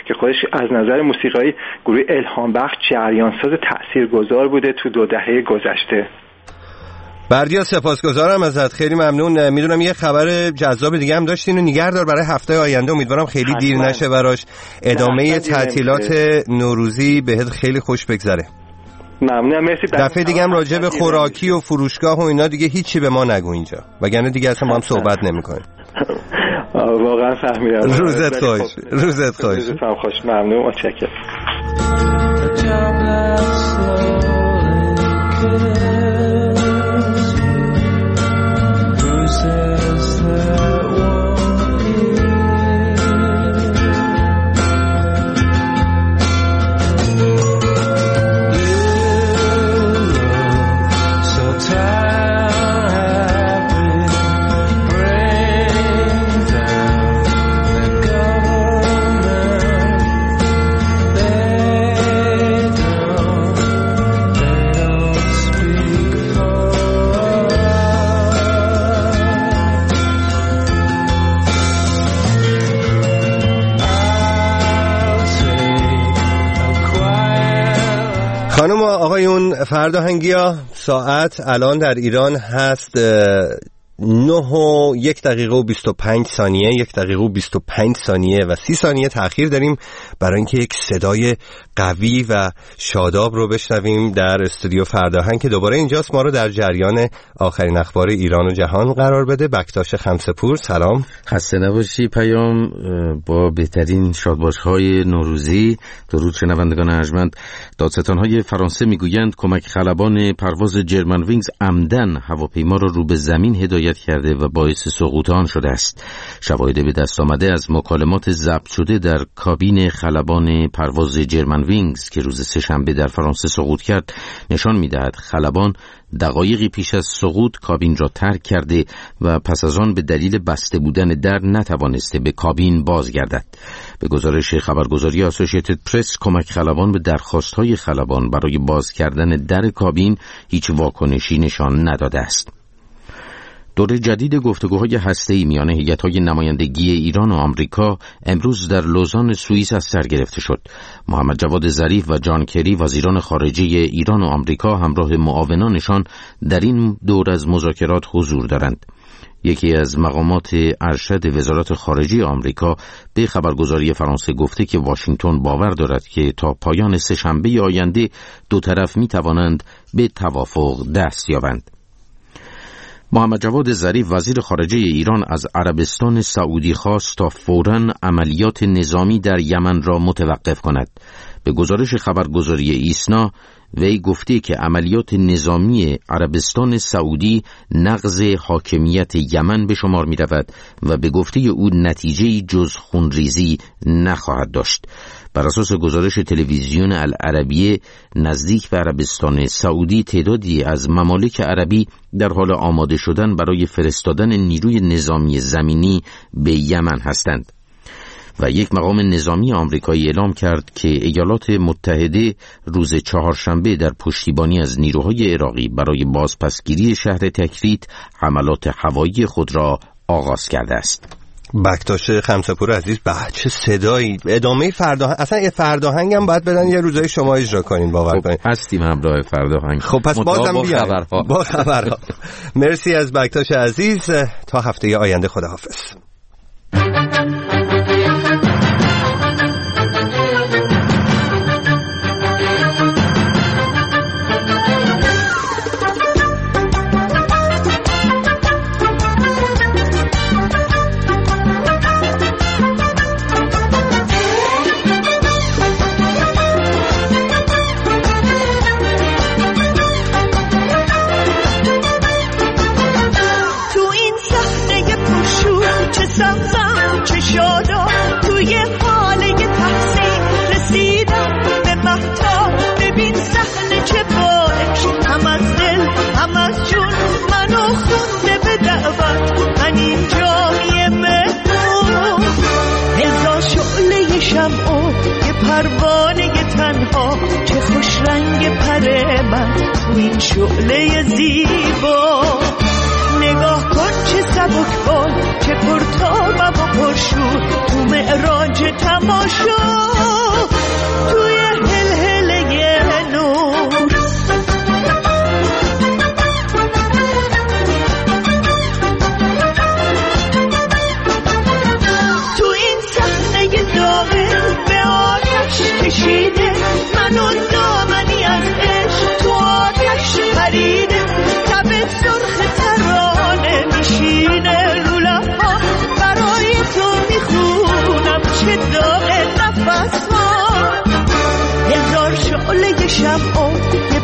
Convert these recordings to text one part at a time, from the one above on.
که خودش از نظر موسیقایی گروه الهام بخش جریانساز تاثیرگذار بوده تو 2 دهه گذشته. بردیا سپاسگزارم ازت، خیلی ممنون. میدونم یه خبر جذاب دیگه هم داشتین و نگهدار برای هفته آینده، امیدوارم خیلی دیر نشه براش. ادامه تعطیلات نوروزی بهت خیلی خوش بگذره. ممنونم، مرسی. دفعه دیگه هم راجع به خوراکی و فروشگاه و اینا دیگه هیچی به ما نگو اینجا، وگرنه دیگه اصلا ما هم صحبت نمی‌کنیم. واقعا فهمیدم. روزت خوش. روزت خوش. ممنون، متشکرم. خانم و آقایون فرداهنگی‌ها، ساعت الان در ایران هست 9:01:25، 1:25 و 30 ثانیه تأخیر داریم برای اینکه یک صدای قوی و شاداب رو بشنویم در استودیو فرداهنگ که دوباره اینجاست ما رو در جریان آخرین اخبار ایران و جهان قرار بده. بکتاش خمسه‌پور، سلام. خسته نباشی پیام، با بهترین شادباش‌های نوروزی. درود شنوندگان ارجمند. دادستان‌های فرانسه میگویند کمک خلبان پرواز جرمن وینگز عمدن هواپیما را رو به زمین هدایت کرده و باعث سقوط آن شده است. شواهد به دست آمده از مکالمات ضبط شده در کابین خلبان پرواز جرمن وینگز که روز سه‌شنبه در فرانسه سقوط کرد نشان می‌دهد خلبان دقایقی پیش از سقوط کابین را ترک کرده و پس از آن به دلیل بسته بودن در نتوانسته به کابین بازگردد. به گزارش خبرگزاری اسوسییتد پرس، کمک خلبان به درخواست‌های خلبان برای باز کردن در کابین هیچ واکنشی نشان نداده است. دور جدید گفتگوهای هسته‌ای میان هیئت‌های نمایندگی ایران و آمریکا امروز در لوزان سوئیس از سر گرفته شد. محمد جواد ظریف و جان کری وزیران خارجه ایران و آمریکا همراه معاونانشان در این دور از مذاکرات حضور دارند. یکی از مقامات ارشد وزارت خارجه آمریکا به خبرگزاری فرانسه گفته که واشنگتن باور دارد که تا پایان سه‌شنبه آینده دو طرف می‌توانند به توافق دست یابند. محمد جواد ظریف وزیر خارجه ایران از عربستان سعودی خواست تا فوراً عملیات نظامی در یمن را متوقف کند. به گزارش خبرگزاری ایسنا وی گفته که عملیات نظامی عربستان سعودی نقض حاکمیت یمن به شمار می رود و به گفته او نتیجه‌ای جز خونریزی نخواهد داشت. بر اساس گزارش تلویزیون العربیه، نزدیک به عربستان سعودی تعدادی از ممالک عربی در حال آماده شدن برای فرستادن نیروی نظامی زمینی به یمن هستند. و یک مقام نظامی آمریکایی اعلام کرد که ایالات متحده روز چهارشنبه در پشتیبانی از نیروهای عراقی برای بازپسگیری شهر تکریت حملات هوایی خود را آغاز کرده است. بکتاش خمسه‌پور عزیز، چه صدایی! ادامه فرداهنگ، اصلا فرداهنگ هم باید بدن یه روزای شما اجرا کنین، باور کنین. هستیم همراه فرداهنگ. خب پس بازم بیاین با خبرها. مرسی از بکتاش عزیز، تا هفته آینده، خداحافظ. پروانه تنها چه خوش رنگ پر من تو این شعله زیبا، نگاه کن چه سبکبال، چه پرتابم و پرشور تو معراج تماشا.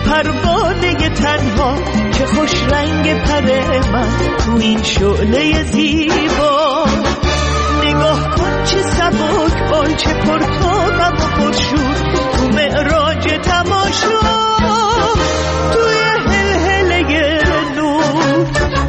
پروانه تنها چه خوش رنگ پر من تو این شعله زیبا. نگاه کن چه سبک بال، چه پرتابم و پرشور تو معراج تماشا، توی هلهله نور.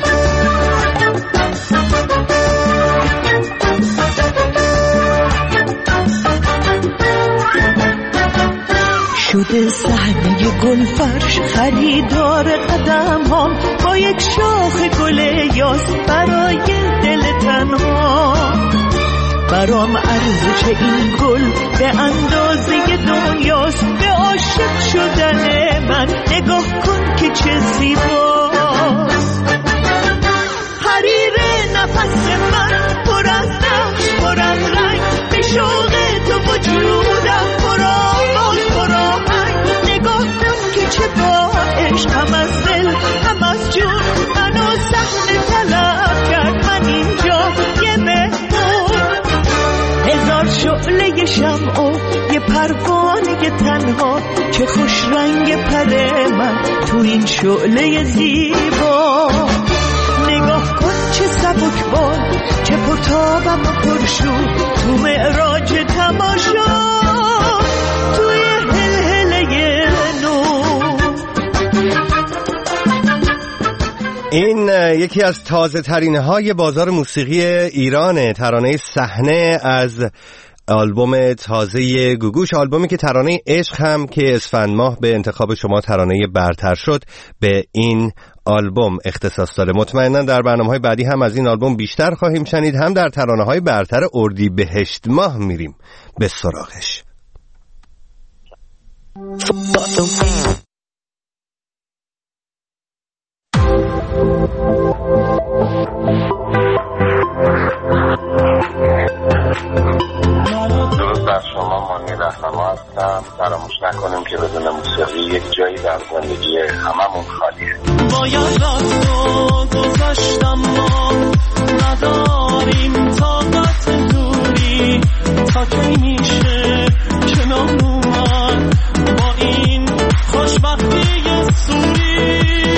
شده صحنه گلفرش خریدار قدم هم، با یک شاخ گل یاس برای دل تنها. برام ارزش این گل به اندازه دنیاست، به عاشق شدن من نگاه کن که چه زیباست. حریر نفس من پر از نقش پر از رنگ، به شوق تو وجودم پر آواز پر آهنگ. نگاه کن که چه با عشق هم از دل هم از جون منو صحنه طلب کرد. من اینجا یه مهمون، هزار شعله شمع و یه پروانه تنها، چه خوش رنگ پر من تو این شعله زیبا. نگاه کن چه سبک بال، چه پرتابم و پرشور تو معراج تماشا، توی هلهله نور. این یکی از تازه ترین های بازار موسیقی ایرانه، ترانه صحنه از آلبوم تازه گوگوش، آلبومی که ترانه عشق هم که اسفند ماه به انتخاب شما ترانه برتر شد به این آلبوم اختصاص داره. مطمئنا در برنامه‌های بعدی هم از این آلبوم بیشتر خواهیم شنید، هم در ترانه‌های برتر اردیبهشت ماه میریم به سراغش. درود بر شما، مانی رهنما هستم. فراموش نکنیم که بدون موسیقی یک جایی در زندگی هممون خالیه. باید راستو گذاشتم، ما نداریم طاقت دوری، تا کی میشه کنامون با این خوشبختی سوری.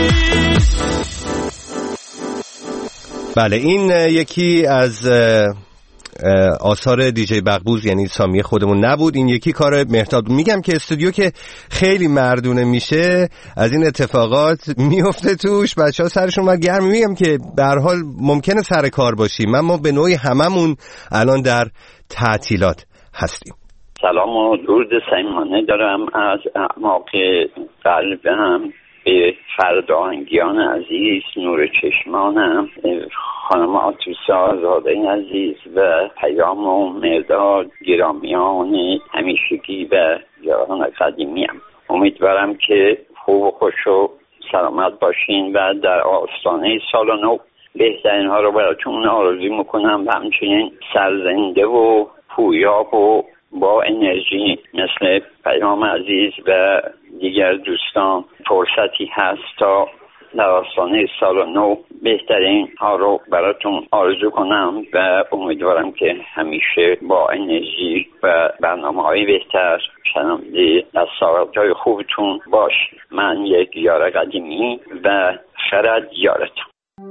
بله، این یکی از آثار دیجی بغبوز یعنی سامی خودمون نبود، این یکی کار مهرداد. میگم که استودیو که خیلی مردونه میشه از این اتفاقات میفته توش، بچه‌ها سرشون اومد گرم. میگم که به هر حال ممکنه سر کار باشیم، اما به نوعی هممون الان در تعطیلات هستیم. سلام و درود صمیمانه دارم از اعماق قلبم به فرداهنگیان عزیز، نور چشمانم، خانم آتوسا زاده عزیز و پیام و مرداد گرامیان همیشگی و یاران قدیمیم. امیدوارم که خوب و خوش و سلامت باشین و در آستانه سال نو بهترین ها رو براتون آرزو میکنم و همچنین سرزنده و پویاب و با انرژی مثل پیام عزیز و دیگر دوستان فرصتی هست تا در آستانه سال نو بهترین ها رو براتون آرزو کنم و امیدوارم که همیشه با انرژی و برنامه‌های بهتر شنونده از ساعت‌های خوبتون باش. من یک یار قدیمی و خرد یارتم.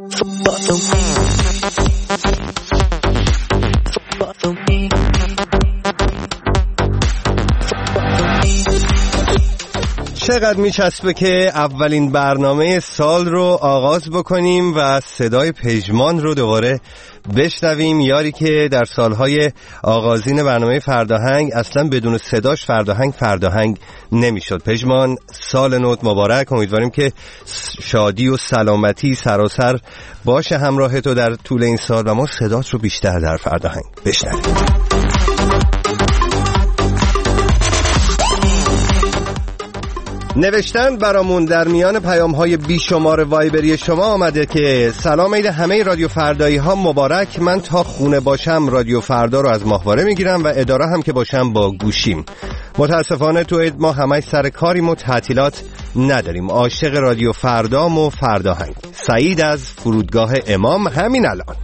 چقدر میچسبه که اولین برنامه سال رو آغاز بکنیم و صدای پژمان رو دوباره بشنویم. یاری که در سالهای آغازین برنامه فرداهنگ اصلا بدون صداش فرداهنگ نمیشد. پژمان، سال نوت مبارک. امیدواریم که شادی و سلامتی سراسر باشه همراه تو در طول این سال و ما صدات رو بیشتر در فرداهنگ بشنویم. نوشتن برامون در میان پیام‌های بیشمار وایبری شما آمده که سلام عید همه رادیو فردایی ها مبارک. من تا خونه باشم رادیو فردا رو از ماهواره میگیرم و اداره هم که باشم با گوشیم. متاسفانه تو عید ما همش سر کاریم و تعطیلات نداریم. عاشق رادیو فردام و فرداهنگ. سعید از فرودگاه امام همین الان.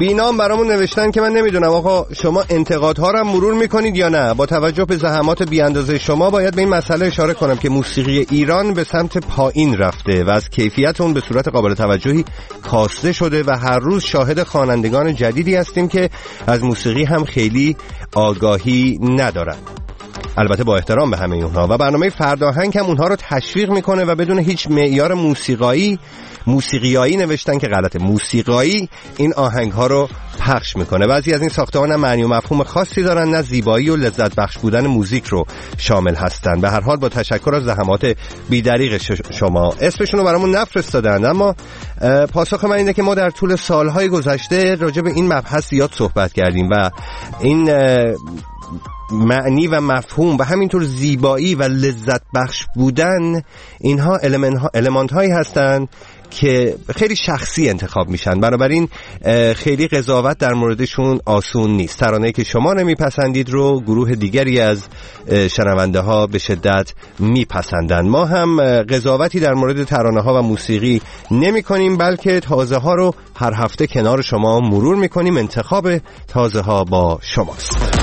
بینام برامون نوشتن که من نمیدونم آقا شما انتقادها رو هم مرور میکنید یا نه. با توجه به زحمات بی‌اندازه شما باید به این مسئله اشاره کنم که موسیقی ایران به سمت پایین رفته و از کیفیت اون به صورت قابل توجهی کاسته شده و هر روز شاهد خوانندگان جدیدی هستیم که از موسیقی هم خیلی آگاهی ندارن. البته با احترام به همه اونها، و برنامه فرداهنگ هم اونها رو تشویق میکنه و بدون هیچ معیار موسیقیایی نوشتن که غلطه، موسیقایی این آهنگ ها رو پخش میکنه. بعضی از این ساخته‌ها نه معنی و مفهوم خاصی دارن نه زیبایی و لذت بخش بودن موزیک رو شامل هستن. به هر حال با تشکر از زحمات بی‌دریغ شما. اسمشون رو برامون نفرستادن، اما پاسخ من اینه که ما در طول سالهای گذشته راجع به این مبحث زیاد صحبت کردیم و این معنی و مفهوم و همینطور زیبایی و لذت بخش بودن، اینها المانت هایی هستند که خیلی شخصی انتخاب میشن، بنابراین خیلی قضاوت در موردشون آسون نیست. ترانه‌ای که شما نمیپسندید رو گروه دیگری از شنونده ها به شدت میپسندن. ما هم قضاوتی در مورد ترانه ها و موسیقی نمی کنیم، بلکه تازه ها رو هر هفته کنار شما مرور میکنیم. انتخاب تازه ها با شماست.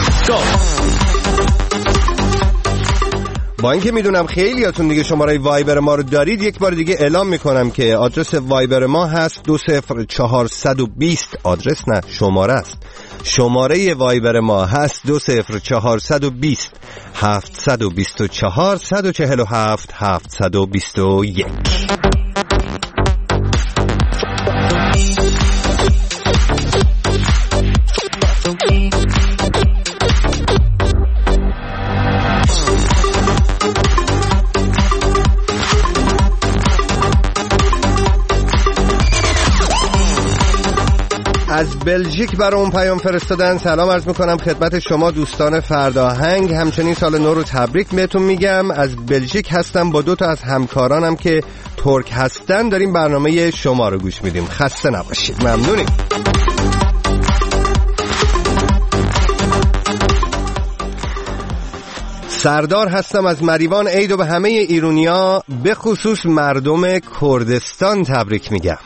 با اینکه میدونم خیلیاتون دیگه شماره وایبر ما رو دارید، یک بار دیگه اعلام میکنم که آدرس وایبر ما هست 20420. آدرس نه، شماره است. شماره وایبر ما هست 20420 724 147 721. از بلژیک برام پیام فرستادن. سلام عرض میکنم خدمت شما دوستان فرداهنگ، همچنین سال نو رو تبریک بهتون میگم. از بلژیک هستم، با 2 تا از همکارانم که ترک هستن داریم برنامه شما رو گوش میدیم. خسته نباشید. ممنونیم. سردار هستم از مریوان. عید و به همه ایرونیا به خصوص مردم کردستان تبریک میگم.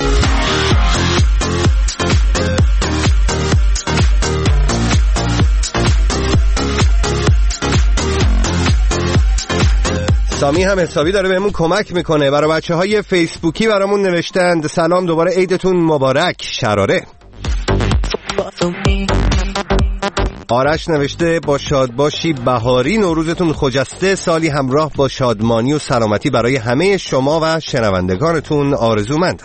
سامی هم حسابی داره بهمون کمک میکنه. برای بچه های فیسبوکی برامون نوشتند سلام، دوباره عیدتون مبارک. شراره. آرش نوشته با شادباشی بهاری، نوروزتون خجسته، سالی همراه با شادمانی و سلامتی برای همه شما و شنوندگانتون آرزومندم.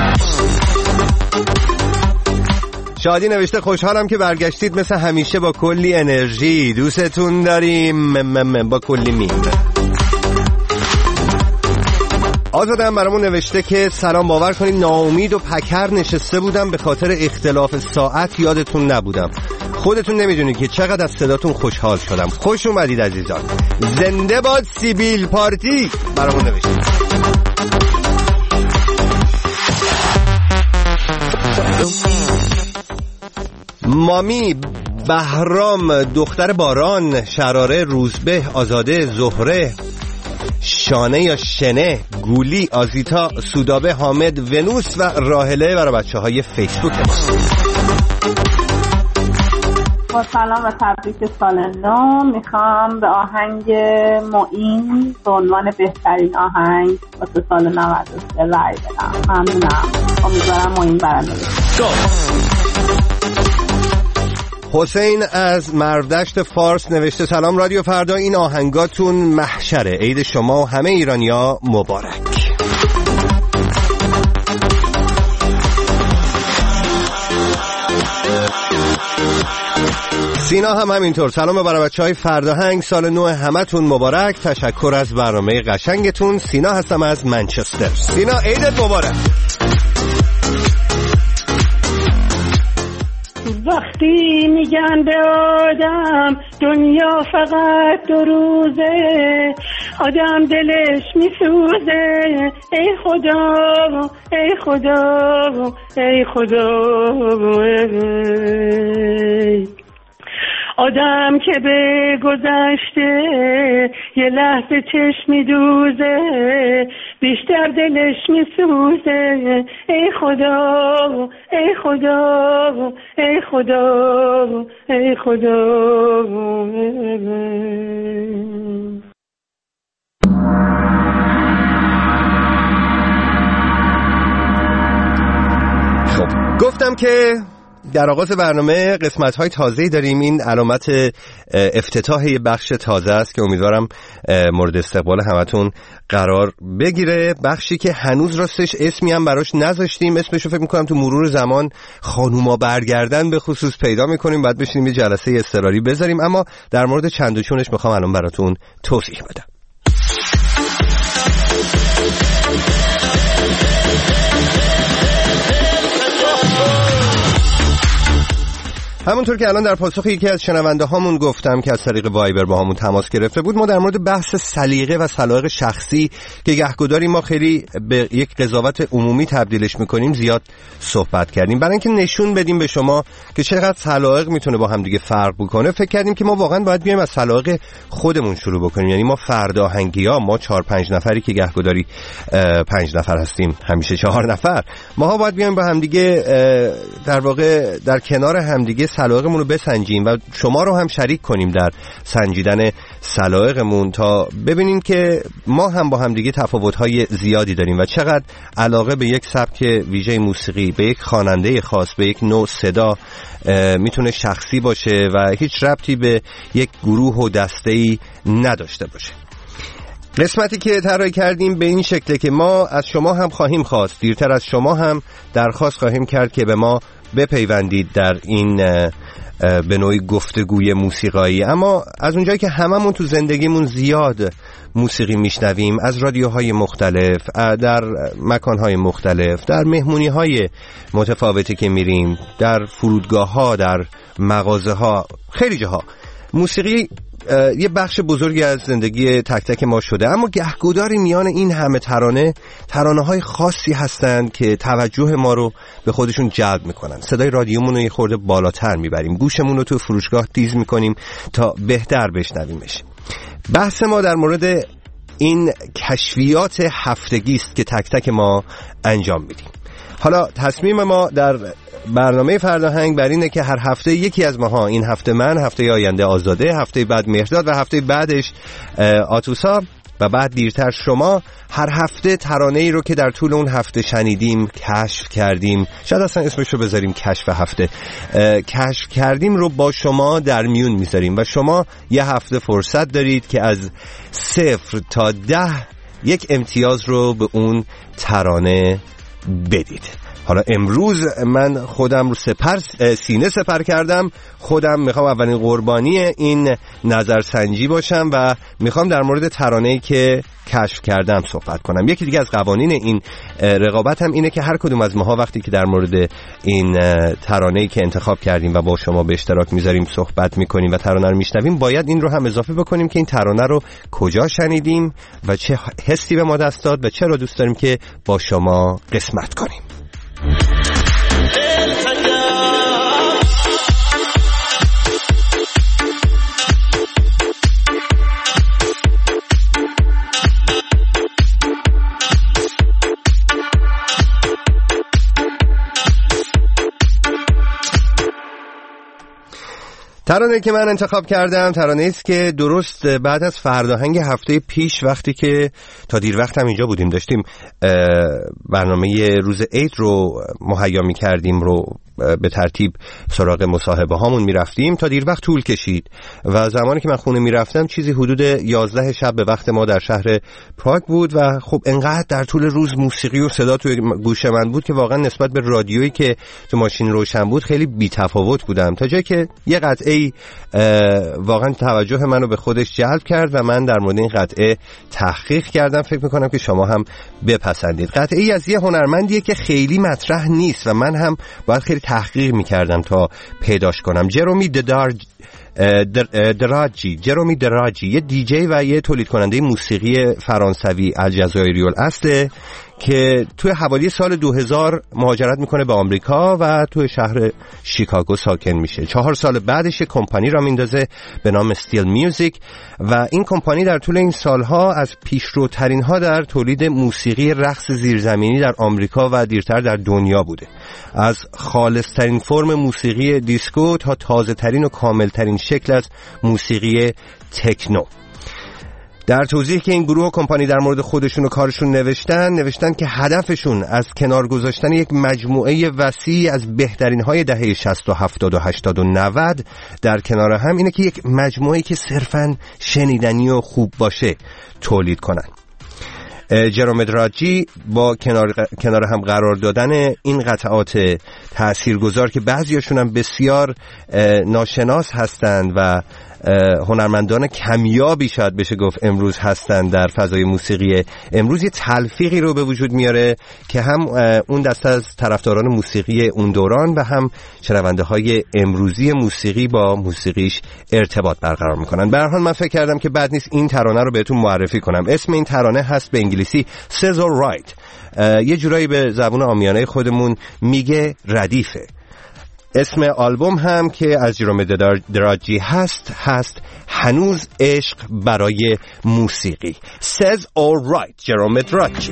شادی نوشته خوشحالم که برگشتید مثل همیشه با کلی انرژی، دوستتون داریم با کلی میم. آزادم برامون نوشته که سلام، باور کنید ناامید و پکر نشسته بودم به خاطر اختلاف ساعت، یادتون نبودم. خودتون نمیدونید که چقدر از صداتون خوشحال شدم. خوش اومدید عزیزان. زنده باد سیبیل پارتی برامون نوشته. مامی، بهرام، دختر باران، شراره، روزبه، آزاده، زهره، شانه یا شنه، گولی، آزیتا، سودابه، حامد، ونوس و راهله برای بچه های فیسبوک. با سلام و تبریک سال نو. میخوام به آهنگ معین به عنوان بهترین آهنگ واسه سال 93 رای بدم. ممنونم. امیدوارم معین برنده بشه. حسین از مردشت فارس نوشته سلام رادیو فردا، این آهنگاتون محشره. عید شما و همه ایرانیا مبارک. سینا هم همینطور سلام برای بچهای فرداهنگ، سال نو همتون مبارک. تشکر از برنامه قشنگتون. سینا هستم از منچستر. سینا عیدت مبارک. وقتی میگن به آدم دنیا فقط 2 روزه، آدم دلش میسوزه. ای خدا ای خدا ای خدا، آدم که به گذشته یه لحظه چشم میدوزه، بیشتر دلش میسوزه. ای خدا ای خدا ای خدا ای خدا. خب گفتم که در آغاز برنامه قسمت‌های تازه‌ای داریم. این علامت افتتاح یه بخش تازه است که امیدوارم مورد استقبال همتون قرار بگیره. بخشی که هنوز راستش اسمی هم براش نذاشتیم، اسمشو فکر می‌کنم تو مرور زمان خانوما برگردن به خصوص پیدا می‌کنیم، بعد بشینیم یه جلسه اضطراری بذاریم، اما در مورد چند و چونش می‌خوام الان براتون توضیح بدم. همونطور که الان در پاسخ یکی از شنونده هامون گفتم که از طریق وایبر با همون تماس گرفته بود، ما در مورد بحث سلیقه و سلایق شخصی که گهگداری ما خیلی به یک قضاوت عمومی تبدیلش میکنیم زیاد صحبت کردیم. برای اینکه نشون بدیم به شما که چقدر سلایق میتونه با هم دیگه فرق بکنه، فکر کردیم که ما واقعا باید بیایم از سلایق خودمون شروع بکنیم. یعنی ما فرد آهنگی‌ها، ما 4-5 نفری که گهگداری 5 نفر هستیم، همیشه 4 نفر، ماها باید بیایم با هم دیگه در واقع در کنار هم دیگه سلایقمون رو بسنجیم و شما رو هم شریک کنیم در سنجیدن سلایقمون تا ببینیم که ما هم با هم دیگه تفاوت‌های زیادی داریم و چقدر علاقه به یک سبک ویژه موسیقی، به یک خواننده خاص، به یک نوع صدا میتونه شخصی باشه و هیچ ربطی به یک گروه و دسته‌ای نداشته باشه. قسمتی که طراحی کردیم به این شکله که ما از شما هم خواهیم خواست، دیرتر از شما هم درخواست خواهیم کرد که به ما بپیوندید در این به نوعی گفتگوی موسیقایی. اما از اونجایی که هممون تو زندگیمون زیاد موسیقی میشنویم، از رادیوهای مختلف، در مکانهای مختلف، در مهمونیهای متفاوتی که میریم، در فرودگاه‌ها، در مغازه‌ها، خیلی جاها موسیقی یه بخش بزرگی از زندگی تک تک ما شده. اما گهگداری میان این همه ترانه‌های خاصی هستند که توجه ما رو به خودشون جلب میکنن. صدای رادیومون رو یه خورده بالاتر میبریم، گوشمون رو تو فروشگاه تیز میکنیم تا بهتر بشنویمش. بحث ما در مورد این کشفیات هفتگی است که تک تک ما انجام میدیم. حالا تصمیم ما در برنامه فرداهنگ بر اینه که هر هفته یکی از ماها، این هفته من، هفته آینده آزاده، هفته بعد مهرداد و هفته بعدش آتوسا و بعد دیرتر شما، هر هفته ترانه‌ای رو که در طول اون هفته شنیدیم، کشف کردیم، شاید اصلا اسمش رو بذاریم کشف هفته، کشف کردیم رو با شما در میون میذاریم و شما یه هفته فرصت دارید که از 0 تا 10 یک امتیاز رو به اون ترانه بدید. حالا امروز من خودم رو سینه سپر کردم، خودم میخوام اولین قربانی این نظرسنجی باشم و میخوام در مورد ترانه‌ای که کشف کردم صحبت کنم. یکی دیگه از قوانین این رقابت هم اینه که هر کدوم از ماها وقتی که در مورد این ترانه‌ای که انتخاب کردیم و با شما به اشتراک میذاریم صحبت میکنیم و ترانه رو میشنویم، باید این رو هم اضافه بکنیم که این ترانه رو کجا شنیدیم و چه حسی به ما دست داد و چرا دوست داریم که با شما قسمت کنیم. ترانه‌ای که من انتخاب کردم ترانه‌ای است که درست بعد از فرداهنگ هفته پیش، وقتی که تا دیر وقت هم اینجا بودیم، داشتیم برنامه روز عید رو مهیا می‌کردیم، رو به ترتیب سراغ مصاحبه هامون میرفتیم، تا دیر وقت طول کشید و زمانی که من خونه میرفتم چیزی حدود 11 شب به وقت ما در شهر پراگ بود و خب انقدر در طول روز موسیقی و صدا توی گوش من بود که واقعا نسبت به رادیویی که تو ماشین روشن بود خیلی بی‌تفاوت بودم، تا جایی که یه قطعه واقعا توجه منو به خودش جلب کرد و من در مورد این قطعه تحقیق کردم. فکر میکنم که شما هم بپسندید. قطعه از یه هنرمندیه که خیلی مطرح نیست و من هم باید خیلی تحقیق میکردم تا پیداش کنم. جرومی دراجی یه دیجی و یه تولید کننده موسیقی فرانسوی الجزایری الاصله که توی حوالی سال 2000 مهاجرت میکنه به آمریکا و توی شهر شیکاگو ساکن میشه. 4 سال بعدش کمپانی را میندازه به نام استیل میوزیک و این کمپانی در طول این سالها از پیشروترین ها در تولید موسیقی رقص زیرزمینی در آمریکا و دیرتر در دنیا بوده. از خالصترین فرم موسیقی دیسکو تا تازه ترین و کامل ترین شکل از موسیقی تکنو. در توضیح که این گروه و کمپانی در مورد خودشون و کارشون نوشتن که هدفشون از کنار گذاشتن یک مجموعه وسیع از بهترین های دهه 60 و 70 و 80 و 90 در کنار هم اینه که یک مجموعه‌ای که صرفاً شنیدنی و خوب باشه تولید کنن. جروم دراجی با کنار هم قرار دادن این قطعات تاثیرگذار که بعضیاشون هم بسیار ناشناس هستند و هنرمندان کمیابی شاید بشه گفت امروز هستند در فضای موسیقی امروز، یه تلفیقی رو به وجود میاره که هم اون دسته از طرفداران موسیقی اون دوران و هم شنونده های امروزی موسیقی با موسیقیش ارتباط برقرار میکنن. به هر حال من فکر کردم که بد نیست این ترانه رو بهتون معرفی کنم. اسم این ترانه هست به انگلیسی Says Alright. یه جورایی به زبان عامیانه خودمون میگه ردیفه. اسم آلبوم هم که از جروم دراجی هست هنوز عشق برای موسیقی. Says Alright جروم دراجی.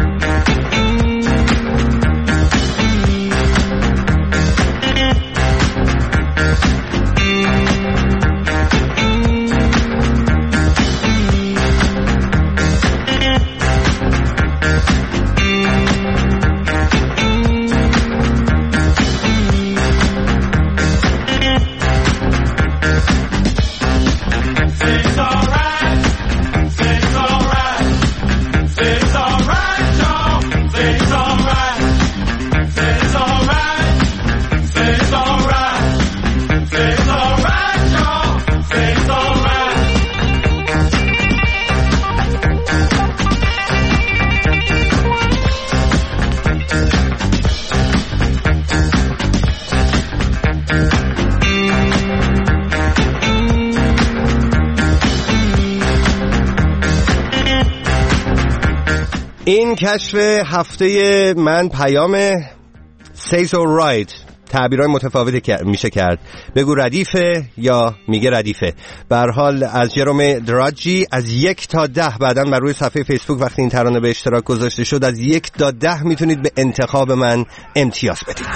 این کشف هفته من پیام Says Alright تعبیرهای متفاوتی میشه کرد. بگو ردیفه یا میگه ردیفه. به هر حال از جروم دراجی از 1 تا 10 بعداً بر روی صفحه فیسبوک وقتی این ترانه به اشتراک گذاشته شد از 1 تا 10 میتونید به انتخاب من امتیاز بدید.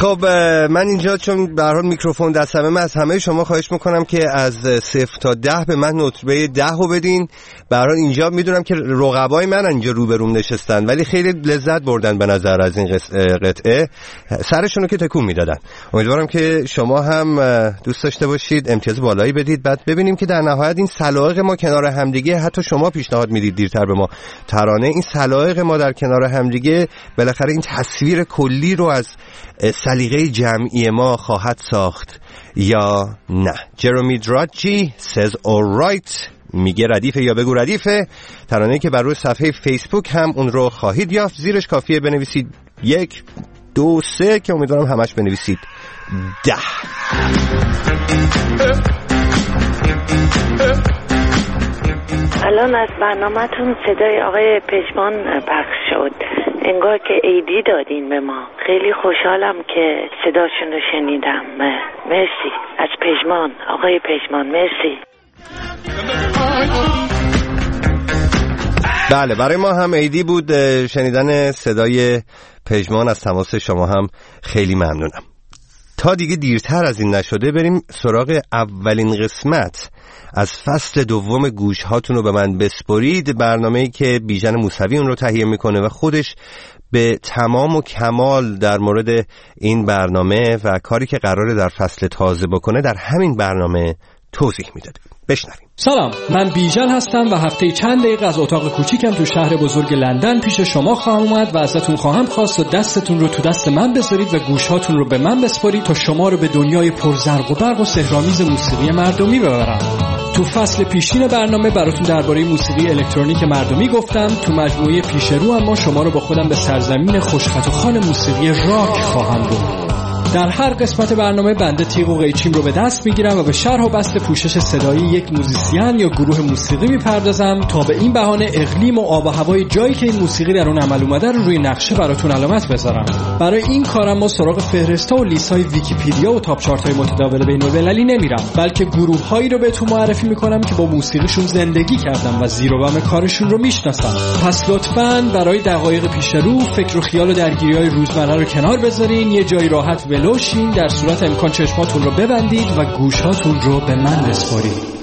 خب من اینجا چون به هر حال میکروفون دستمه، از همه شما خواهش میکنم که از 0 تا 10 به من نطبه 10 رو بدین. به هر حال اینجا میدونم که رقبای من اینجا روبروم نشستن ولی خیلی لذت بردن به نظر از این قطعه، سرشون رو که تکون میدادن. امیدوارم که شما هم دوست داشته باشید، امتیاز بالایی بدید، بعد ببینیم که در نهایت این سلایق ما کنار همدیگه، حتی شما پیشنهاد میدید دیرتر به ما ترانه، این سلایق ما در کنار همدیگه بالاخره این تصویر کلی رو از سلیقه جمعی ما خواهد ساخت یا نه. جرومی دراجی says alright، میگه ردیفه یا بگو ردیفه، ترانه‌ای که بر روی صفحه فیسبوک هم اون رو خواهید یافت. زیرش کافیه بنویسید 1 2 3 که امیدوارم همش بنویسید 10. الان از برنامه‌تون صدای آقای پژمان پخش شد، انگار که ایدی دادین به ما. خیلی خوشحالم که صداشون رو شنیدم. مرسی از پژمان، آقای پژمان، مرسی. بله برای ما هم ایدی بود شنیدن صدای پژمان. از تماس شما هم خیلی ممنونم. تا دیگه دیرتر از این نشده بریم سراغ اولین قسمت از فصل دوم گوش هاتون رو به من بسپرید، برنامه‌ای که بیژن موسوی اون رو تهیه میکنه و خودش به تمام و کمال در مورد این برنامه و کاری که قراره در فصل تازه بکنه در همین برنامه توضیح میداده. بشنویم. سلام، من بیژن هستم و هفته چند دقیقه از اتاق کوچیکم تو شهر بزرگ لندن پیش شما خواهم اومد و ازتون خواهم خواست و دستتون رو تو دست من بذارید و گوشهاتون رو به من بسپارید تا شما رو به دنیای پرزرق و برق و سحرآمیز موسیقی مردمی ببرم. تو فصل پیشین برنامه براتون درباره موسیقی الکترونیک مردمی گفتم. تو مجموعه پیش رو اما شما رو با خودم به سرزمین خوشخط و خوان موسیقی راک خواهم برد. در هر قسمت برنامه بنده تیغ و قیچیم رو به دست میگیرم و به شرح و بسط پوشش صدایی یک موزیسین یا گروه موسیقی میپردازم تا به این بهانه اقلیم و آب و هوای جایی که این موسیقی در اون عمل اومده رو روی نقشه براتون علامت بذارم. برای این کارم ما سراغ فهرست‌ها و لیست‌های ویکی‌پدیا و تاپ چارت‌های متداول بین‌المللی نمیرم، بلکه گروه‌هایی رو بهتون معرفی میکنم که با موسیقیشون زندگی کردم و زیر و بم کارشون رو میشناسم. پس لطفاً برای دقایق پیش رو فکر و خیال و درگیری‌های روزمره رو کنار بذارین، یه جای راحت ولوشین، در صورت امکان چشماتون رو ببندید و گوشاتون رو به من بسپارید.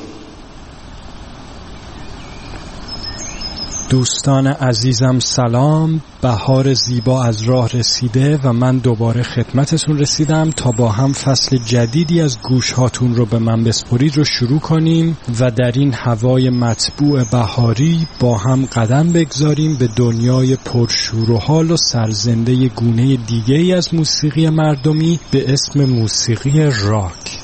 دوستان عزیزم سلام، بهار زیبا از راه رسیده و من دوباره خدمتتون رسیدم تا با هم فصل جدیدی از گوشهاتون رو به من بسپارید رو شروع کنیم و در این هوای مطبوع بهاری با هم قدم بگذاریم به دنیای پرشور و حال و سرزنده گونه دیگه‌ای از موسیقی مردمی به اسم موسیقی راک.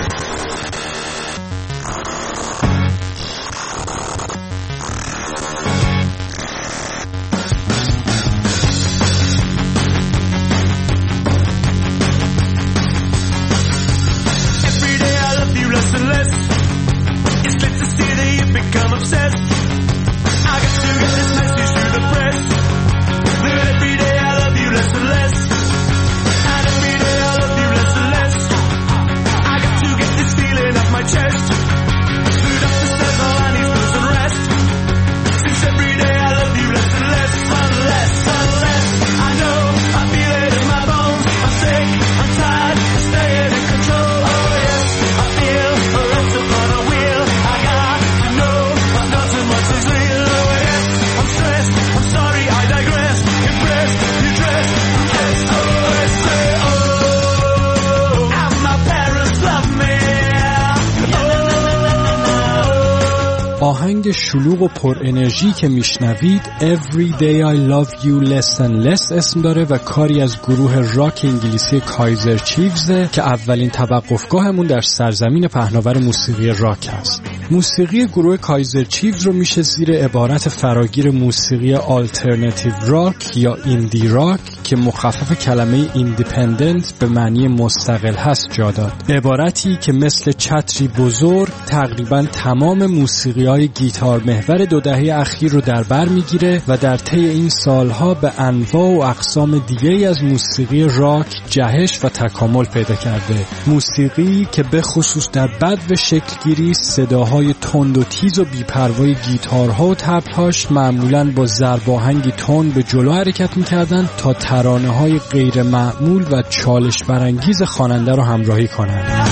آهنگ شلوغ و پر انرژی که میشنوید Every Day I Love You Less and Less اسم داره و کاری از گروه راک انگلیسی کایزر چیفزه که اولین توقفگاهمون در سرزمین پهناور موسیقی راک است. موسیقی گروه کایزر چیفز رو میشه زیر عبارت فراگیر موسیقی آلترناتیو راک یا ایندی راک که مخفف کلمه ایندیپندنت به معنی مستقل هست جا داد. عبارتی که مثل چتری بزرگ تقریبا تمام موسیقی‌های صداهای گیتار محور 2 دهه اخیر رو در بر میگیره و در طی این سالها به انواع و اقسام دیگه‌ای از موسیقی راک جهش و تکامل پیدا کرده. موسیقی که به خصوص در بدو شکلگیری صداهای تند و تیز و بی‌پروای گیتارها و طبل‌هاش معمولاً با ضرباهنگی تند به جلو حرکت می‌کردند تا ترانه‌های غیر معمول و چالش برانگیز خواننده رو همراهی کنند.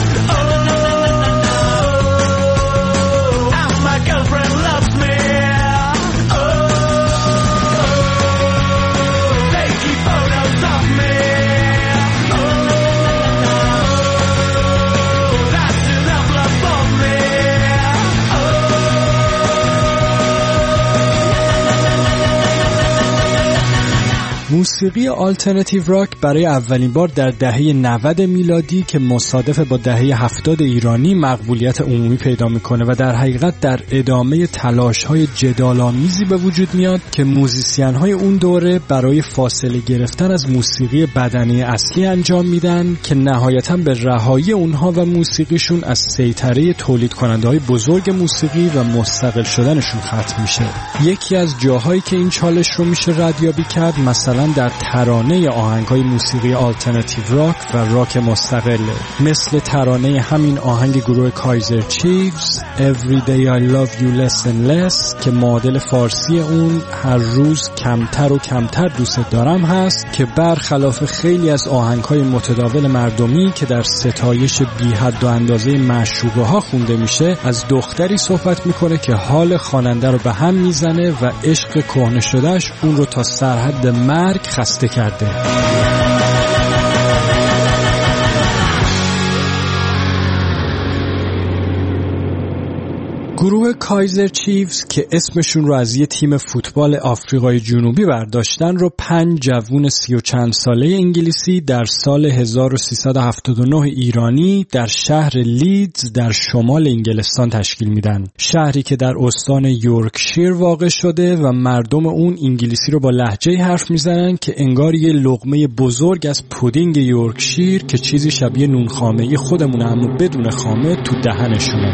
موسیقی آلترناتیو راک برای اولین بار در دهه 90 میلادی که مصادف با دهه 70 ایرانی مقبولیت عمومی پیدا میکنه و در حقیقت در ادامه تلاش‌های جدال‌آمیزی به وجود میاد که موزیسین‌های اون دوره برای فاصله گرفتن از موسیقی بدنه اصلی انجام میدن که نهایتاً به رهایی اونها و موسیقیشون از سیطره تولید کننده‌های بزرگ موسیقی و مستقل شدنشون ختم میشه. یکی از جاهایی که این چالش رو میشه ردیابی کرد مثلا در ترانه آهنگ‌های موسیقی آلترناتیو راک و راک مستقله، مثل ترانه همین آهنگ گروه کایزر چیفز Every Day I Love You Less and Less که معادل فارسی اون هر روز کمتر و کمتر دوست دارم هست، که برخلاف خیلی از آهنگ‌های متداول مردمی که در ستایش بی حد و اندازه معشوقه ها خونده میشه، از دختری صحبت میکنه که حال خواننده رو به هم میزنه و عشق کهنه شدهش اون رو تا سرحد مرگ خسته کرده. گروه کایزر چیفز که اسمشون رو از یه تیم فوتبال آفریقای جنوبی برداشتن رو 5 جوون 30 و چند ساله انگلیسی در سال 1379 ایرانی در شهر لیدز در شمال انگلستان تشکیل میدن. شهری که در استان یورکشیر واقع شده و مردم اون انگلیسی رو با لهجه حرف میزنن که انگار یه لقمه بزرگ از پودینگ یورکشیر که چیزی شبیه نون خامه‌ای خودمونه اما بدون خامه تو دهنشونه.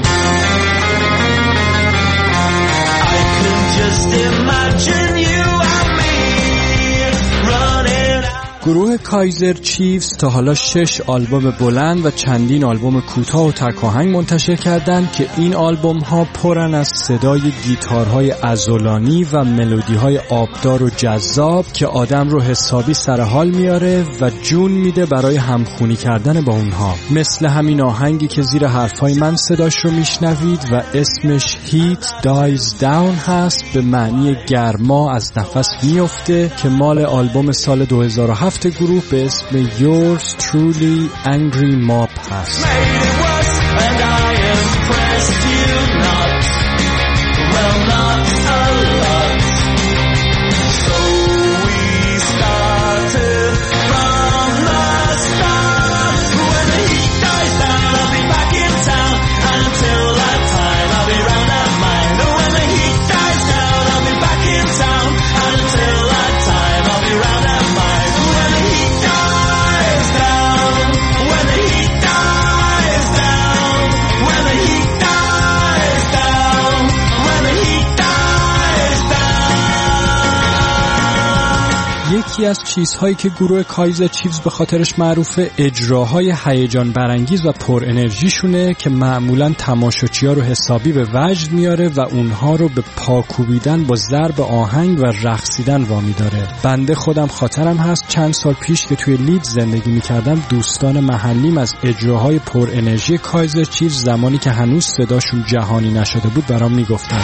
Just imagine you and me running out. گروه کایزر چیفز تا حالا 6 آلبوم بلند و چندین آلبوم کوتاه و تک آهنگ منتشر کردند که این آلبوم ها پرن از صدای گیتارهای عضلانی و ملودی‌های آبدار و جذاب که آدم رو حسابی سر حال میاره و جون میده برای همخونی کردن با اونها، مثل همین آهنگی که زیر حرفای من صداش رو میشنوید و اسمش Heat Dies Down هست، به معنی گرما از نفس میفته، که مال آلبوم سال 2007 گروه به اسم Yours Truly Angry Mob هست. یکی از چیزهایی که گروه کایزر چیفز به خاطرش معروفه اجراهای هیجان برانگیز و پر انرژیشونه که معمولاً تماشاچی‌ها رو حسابی به وجد میاره و اونها رو به پاکوبیدن با ضرب آهنگ و رقصیدن وامی داره. بنده خودم خاطرم هست چند سال پیش که توی لیدز زندگی میکردم دوستان محلیم از اجراهای پر انرژی کایزر چیفز زمانی که هنوز صداشون جهانی نشده بود برام میگفتن.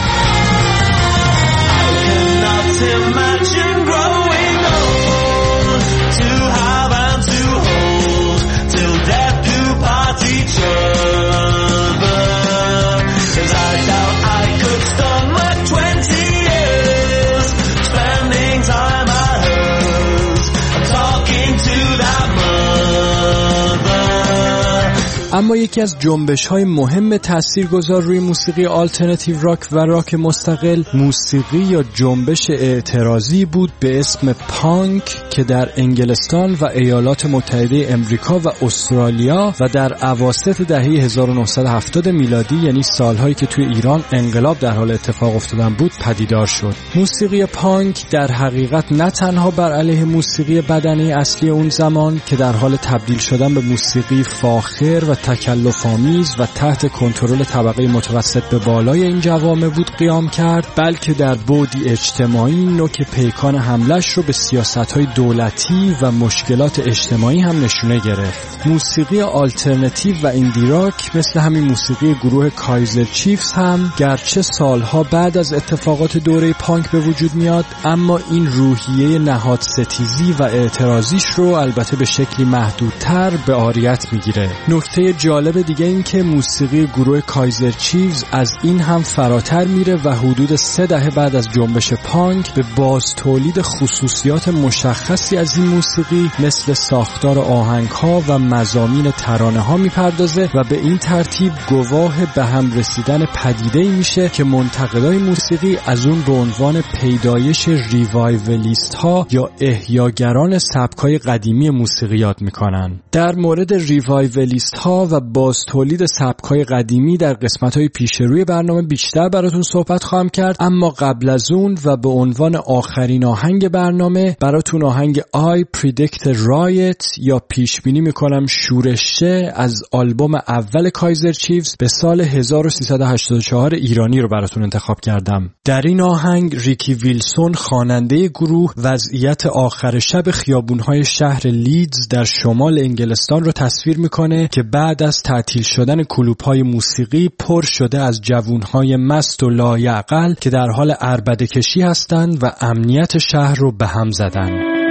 اما یکی از جنبش‌های مهم تاثیرگذار روی موسیقی آلترناتیو راک و راک مستقل موسیقی یا جنبش اعتراضی بود به اسم پانک که در انگلستان و ایالات متحده امریکا و استرالیا و در اواسط دهه 1970 میلادی، یعنی سالهایی که توی ایران انقلاب در حال اتفاق افتادن بود، پدیدار شد. موسیقی پانک در حقیقت نه تنها بر علیه موسیقی بدنی اصلی اون زمان که در حال تبدیل شدن به موسیقی فاخر و تکلف‌آمیز و تحت کنترل طبقه متوسط به بالای این جوامع بود قیام کرد، بلکه در بعدی اجتماعی نوک پیکان حملش رو به سیاست‌های دولتی و مشکلات اجتماعی هم نشونه گرفت. موسیقی آلترناتیو و ایندی راک مثل همین موسیقی گروه کایزر چیفز هم گرچه سالها بعد از اتفاقات دوره پانک به وجود میاد، اما این روحیه نهاد ستیزی و اعتراضیش رو البته به شکلی محدودتر به عاریت میگیره. نکته جالب دیگه این که موسیقی گروه کایزر چیفز از این هم فراتر میره و حدود 3 دهه بعد از جنبش پانک به باز تولید خصوصیات مشخصی از این موسیقی مثل ساختار آهنگ‌ها و مضامین ترانه‌ها میپردازه و به این ترتیب گواه به هم رسیدن پدیده‌ای میشه که منتقدای موسیقی از اون به عنوان پیدایش ریوایولیست‌ها یا احیاگران سبک‌های قدیمی موسیقی یاد میکنن. در مورد ریوایولیست‌ها و باز تولید سبک‌های قدیمی در قسمت‌های پیشروی برنامه بیشتر براتون صحبت خواهم کرد، اما قبل از اون و به عنوان آخرین آهنگ برنامه براتون آهنگ I Predict a Riot یا پیش بینی میکنم شورشه از آلبوم اول کایزر چیفز به سال 1384 ایرانی رو براتون انتخاب کردم. در این آهنگ ریکی ویلسون خواننده گروه وضعیت آخر شب خیابون‌های شهر لیدز در شمال انگلستان رو تصویر میکنه که بعد از تعطیل شدن کلوب‌های موسیقی پر شده از جوان‌های مست و لایعقل که در حال عربده کشی هستند و امنیت شهر رو به هم زدن.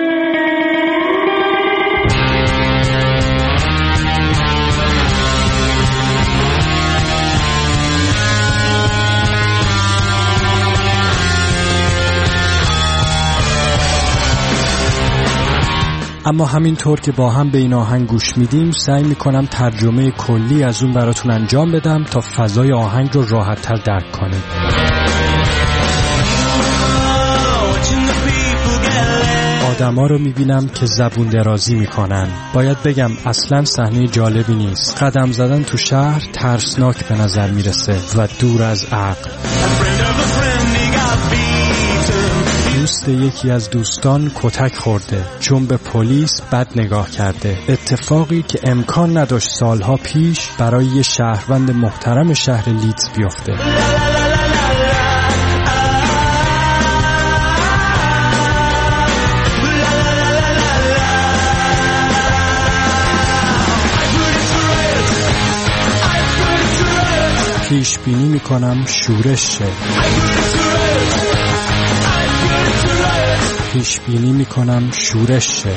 اما همینطور که با هم به این آهنگ گوش میدیم سعی میکنم ترجمه کلی از اون براتون انجام بدم تا فضای آهنگ رو راحت تر درک کنید. آدما رو میبینم که زبون درازی میکنن. باید بگم اصلا صحنه جالبی نیست. قدم زدن تو شهر ترسناک به نظر میرسه و دور از عقل. دوست یکی از دوستان کتک خورده چون به پلیس بد نگاه کرده. اتفاقی که امکان نداشت سالها پیش برای یه شهروند محترم شهر لیدز بیفته. پیش بینی میکنم شورش شه. پیش بینی میکنم شورش شه.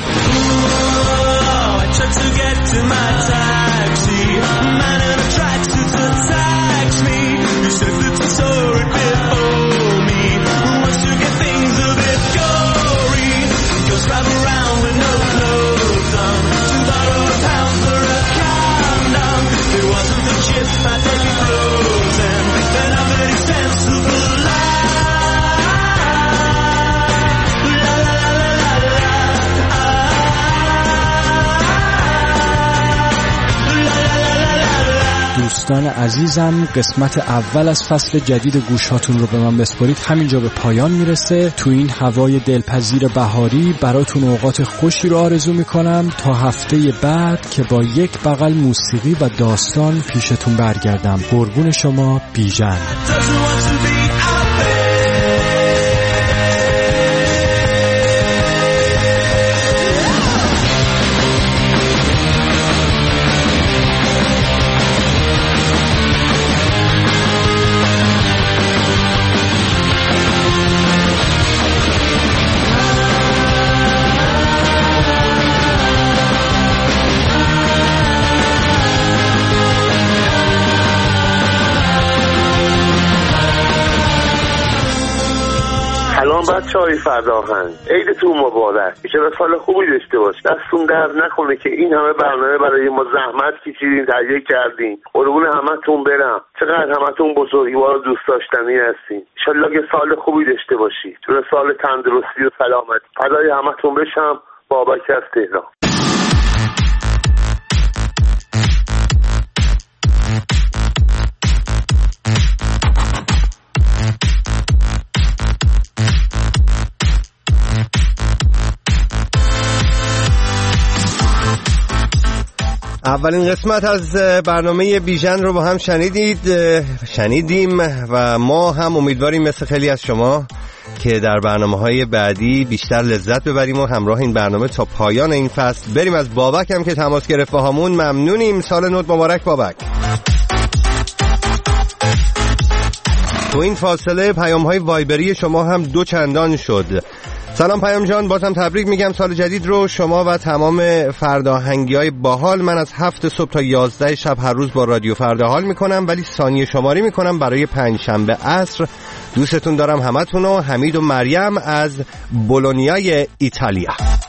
دوستان عزیزم، قسمت اول از فصل جدید گوشهاتون رو به من بسپارید همینجا به پایان میرسه. تو این هوای دلپذیر بهاری براتون اوقات خوشی رو آرزو میکنم تا هفته بعد که با یک بغل موسیقی و داستان پیشتون برگردم. قربون شما، بیژن. سلام بچه‌های فرداهنگ، عیدتون مبارک. ان سال خوبی داشته باش. دستون درد نکنه که این همه برنامه برای ما زحمت کشیدین، تهیه کردین. قربون همتون برم. چقدر همتون بزرگوار و دوست داشتنی هستین. ان شاءالله که سال خوبی داشته باشید. تو سال تندرستی و سلامتی. فدای همتون بشم. بابک از تهران. اولین قسمت از برنامه بیژن رو با هم شنیدیم و ما هم امیدواریم مثل خیلی از شما که در برنامه‌های بعدی بیشتر لذت ببریم و همراه این برنامه تا پایان این فصل بریم. از بابک هم که تماس گرفت با همون ممنونیم. سال نو مبارک بابک. تو این فاصله پیام‌های وایبری شما هم 2 چندان شد. سلام پیام جان، بازم تبریک میگم سال جدید رو شما و تمام فرداهنگی‌های باحال. من از 7 صبح تا 11 شب هر روز با رادیو فردا حال میکنم، ولی ثانیه شماری میکنم برای 5 شنبه عصر. دوستتون دارم همتونو. حمید و مریم از بولونیای ایتالیا.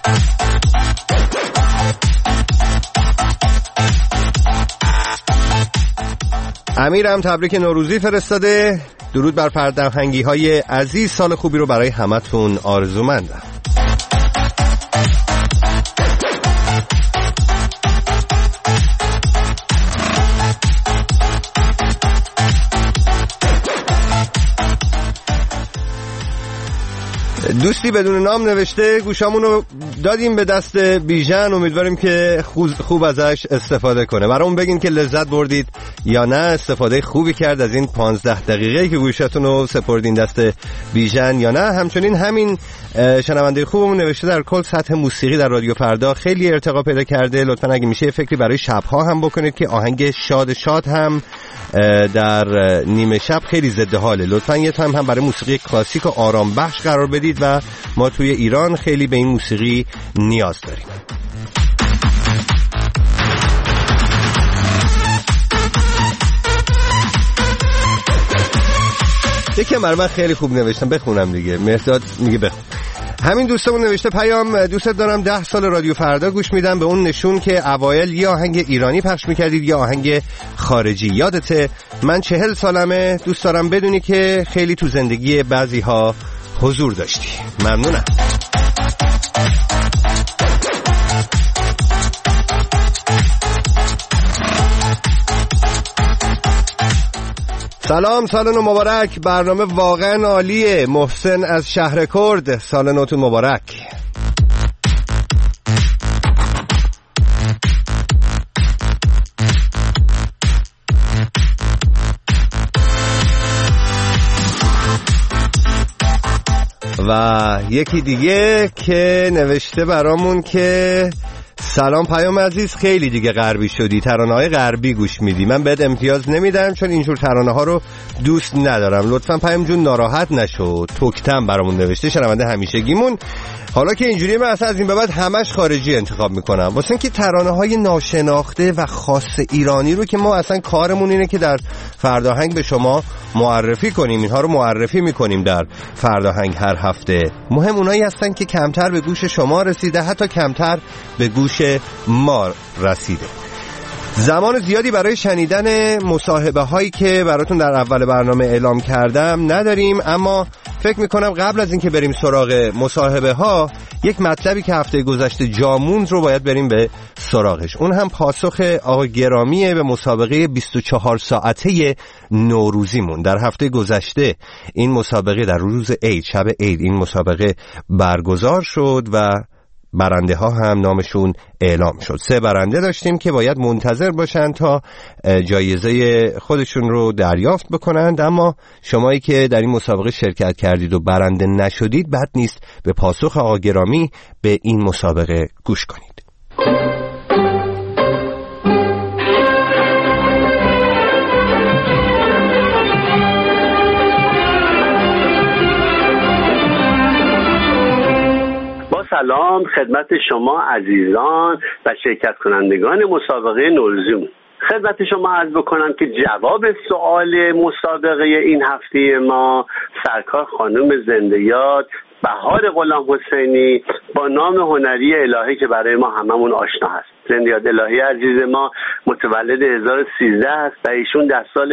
امیرم تبریک نوروزی فرستاده. درود بر فرهنگی‌های عزیز، سال خوبی رو برای همتون آرزومندم. دوستی بدون نام نوشته گوشامون رو دادیم به دست بیژن، امیدواریم که خوب ازش استفاده کنه. برامون بگین که لذت بردید یا نه، استفاده خوبی کرد از این 15 دقیقه‌ای که گوشاتون رو سپردین دست بیژن یا نه. همچنین همین شنونده خوبمون نوشته در کل سطح موسیقی در رادیو فردا خیلی ارتقا پیدا کرده. لطفاً اگه میشه فکری برای شب‌ها هم بکنید که آهنگ شاد هم در نیمه شب خیلی ضد حاله. لطفاً یه تایم هم برای موسیقی کلاسیک و آرام بخش قرار بدید و ما توی ایران خیلی به این موسیقی نیاز داریم. یکی من خیلی خوب نوشتم، بخونم دیگه. مهداد میگه بخون. همین دوستمون نوشته پیام دوست دارم 10 سال رادیو فردا گوش میدم، به اون نشون که اوایل یا آهنگ ایرانی پخش میکردید یا آهنگ خارجی. یادته من 40 سالمه، دوست دارم بدونی که خیلی تو زندگی بعضی ها حضور داشتی. ممنونم. سلام، سال نو مبارک. برنامه واقعا عالیه. محسن از شهر کرد، سال نوتون مبارک. و یکی دیگه که نوشته برامون که سلام پیام عزیز، خیلی دیگه غربی شدی، ترانه‌های غربی گوش میدی. من بهت امتیاز نمیدم چون اینجور ترانه‌ها رو دوست ندارم. لطفاً پیام جون ناراحت نشو. توکتم برامون نوشته، شنونده همیشگیمون. حالا که اینجوریه من اصلا از این به بعد همش خارجی انتخاب میکنم، واسه اینکه ترانه‌های ناشناخته و خاص ایرانی رو که ما اصلا کارمون اینه که در فرداهنگ به شما معرفی کنیم، اینها رو معرفی میکنیم در فرداهنگ هر هفته. مهم اونایی هستن که کمتر به گوش شما رسیده، حتی کمتر به گوش ما رسیده. زمان زیادی برای شنیدن مصاحبه هایی که براتون در اول برنامه اعلام کردم نداریم، اما فکر میکنم قبل از اینکه بریم سراغ مصاحبه ها، یک مطلبی که هفته گذشته جاموند رو باید بریم به سراغش. اون هم پاسخ آقا گرامیه به مسابقه 24 ساعته نوروزیمون. در هفته گذشته این مسابقه در روز عید، شب عید، این مسابقه برگزار شد و برنده ها هم نامشون اعلام شد. 3 برنده داشتیم که باید منتظر باشن تا جایزه خودشون رو دریافت بکنند، اما شمایی که در این مسابقه شرکت کردید و برنده نشدید، بد نیست به پاسخ آقا گرامی به این مسابقه گوش کنید. سلام خدمت شما عزیزان و شرکت کنندگان مسابقه نوروزیمون. خدمت شما عرض بکنم که جواب سوال مسابقه این هفته ما سرکار خانم زنده یاد بهار غلام حسینی با نام هنری الهی که برای ما هممون آشنا هست. زنده یاد الهی عزیز ما متولد 1013 است و ایشون در سال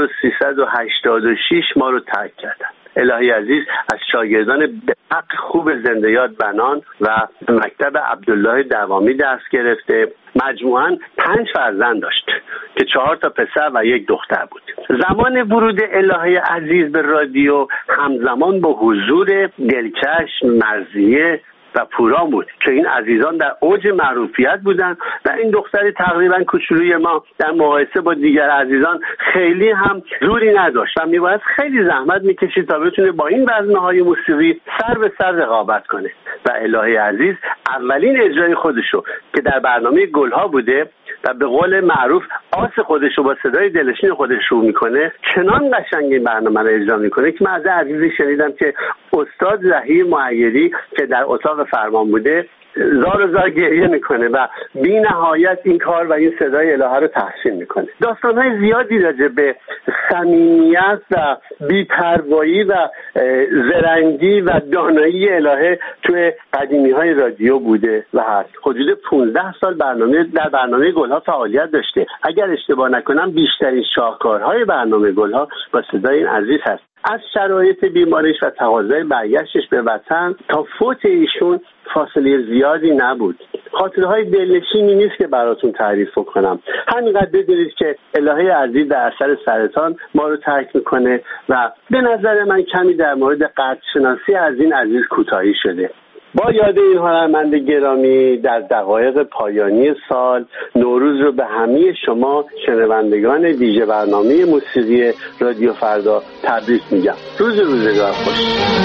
1386 ما رو ترک کردن. الهی عزیز از شاگردان به حق خوب زنده یاد بنان و مکتب عبدالله دوامی درس گرفته. مجموعاً 5 فرزند داشت که 4 پسر و 1 دختر بود. زمان ورود الهی عزیز به رادیو همزمان با حضور دلکش، مرضیه و پورا بود که این عزیزان در اوج معروفیت بودند و این دختری تقریبا کوچولوی ما در مقایسه با دیگر عزیزان خیلی هم زوری نداشت و میباید خیلی زحمت میکشید تا بتونه با این وزنه‌های موسیقی سر به سر رقابت کنه و الهی عزیز اولین اجرای خودشو که در برنامه گلها بوده و به قول معروف آس خودشو با صدای دلنشین خودش شروع میکنه، چنان قشنگ این برنامه رو اجرا میکنه که من از عزیزی شنیدم که استاد زهیر معیری که در اتاق فرمان بوده زار گریه میکنه و بی نهایت این کار و این صدای الهه رو تحسین میکنه. داستانهای زیادی راجع به صمیمیت و بی‌پروایی و زرنگی و دانایی الهه توی قدیمی‌های رادیو بوده و هست. حدود 15 سال در برنامه گلها فعالیت داشته. اگر اشتباه نکنم بیشترین شاهکارهای برنامه گلها با صدای این عزیز هست. از شرایط بیماریش و تقاضای برگشتش به وطن تا فوت ایشون فاصله زیادی نبود. خاطرهای دلنشینی نیست که براتون تعریف کنم. همینقدر بدونید که الهی عزیز در اثر سرطان ما رو ترک میکنه و به نظر من کمی در مورد قدرشناسی از این عزیز کوتاهی شده. با یاد این هنرمند گرامی در دقایق پایانی سال نوروز رو به همه شما شنوندگان ویژه برنامه موسیقی رادیو فردا تبریک میگم. روزگار خوش.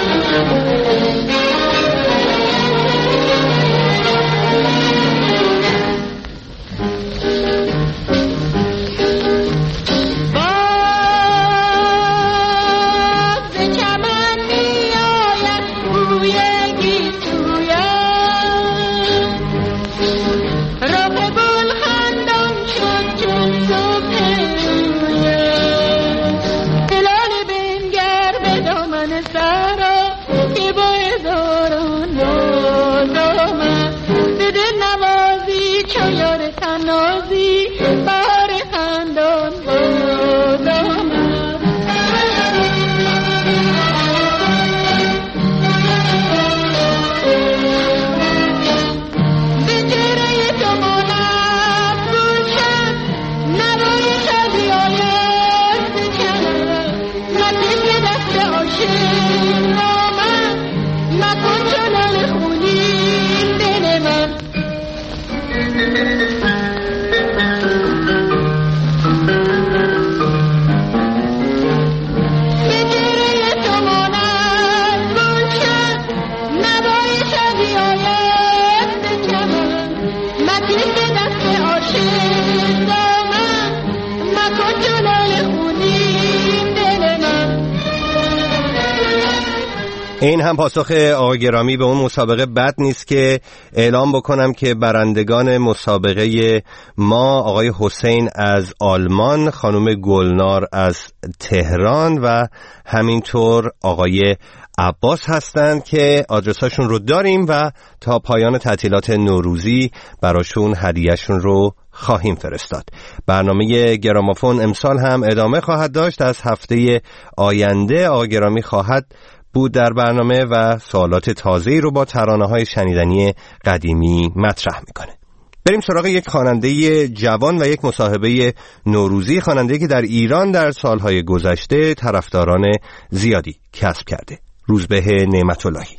این هم پاسخ آقای گرامی به اون مسابقه بد نیست که اعلام بکنم که برندگان مسابقه ما آقای حسین از آلمان، خانم گلنار از تهران و همینطور آقای عباس هستند که آدرساشون رو داریم و تا پایان تعطیلات نوروزی براشون هدیهشون رو خواهیم فرستاد. برنامه گرامافون امسال هم ادامه خواهد داشت. از هفته آینده آقای گرامی خواهد بود در برنامه و سوالات تازه‌ای رو با ترانه‌های شنیدنی قدیمی مطرح میکنه. بریم سراغ یک خواننده جوان و یک مصاحبه نوروزی، خواننده‌ای که در ایران در سالهای گذشته طرفداران زیادی کسب کرده. روزبه نعمت اللهی.